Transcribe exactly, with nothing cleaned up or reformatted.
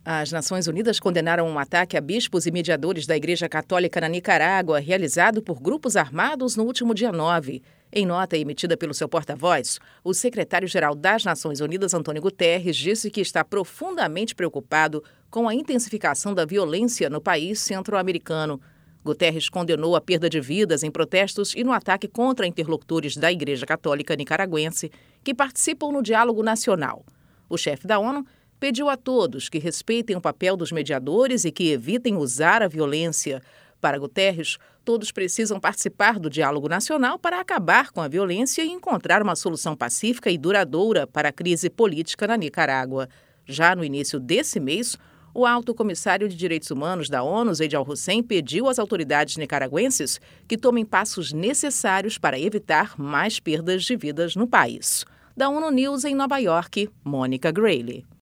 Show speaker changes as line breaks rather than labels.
As Nações Unidas condenaram um ataque a bispos e mediadores da Igreja Católica na Nicarágua, realizado por grupos armados no último dia nove. Em nota emitida pelo seu porta-voz, o secretário-geral das Nações Unidas, Antônio Guterres, disse que está profundamente preocupado com a intensificação da violência no país centro-americano. Guterres condenou a perda de vidas em protestos e no ataque contra interlocutores da Igreja Católica nicaragüense que participam no diálogo nacional. O chefe da ONU pediu a todos que respeitem o papel dos mediadores e que evitem usar a violência. Para Guterres, todos precisam participar do diálogo nacional para acabar com a violência e encontrar uma solução pacífica e duradoura para a crise política na Nicarágua. Já no início desse mês, o alto comissário de Direitos Humanos da ONU, Zeid Al-Hussein, pediu às autoridades nicaragüenses que tomem passos necessários para evitar mais perdas de vidas no país. Da ONU News em Nova York, Mônica Grayle.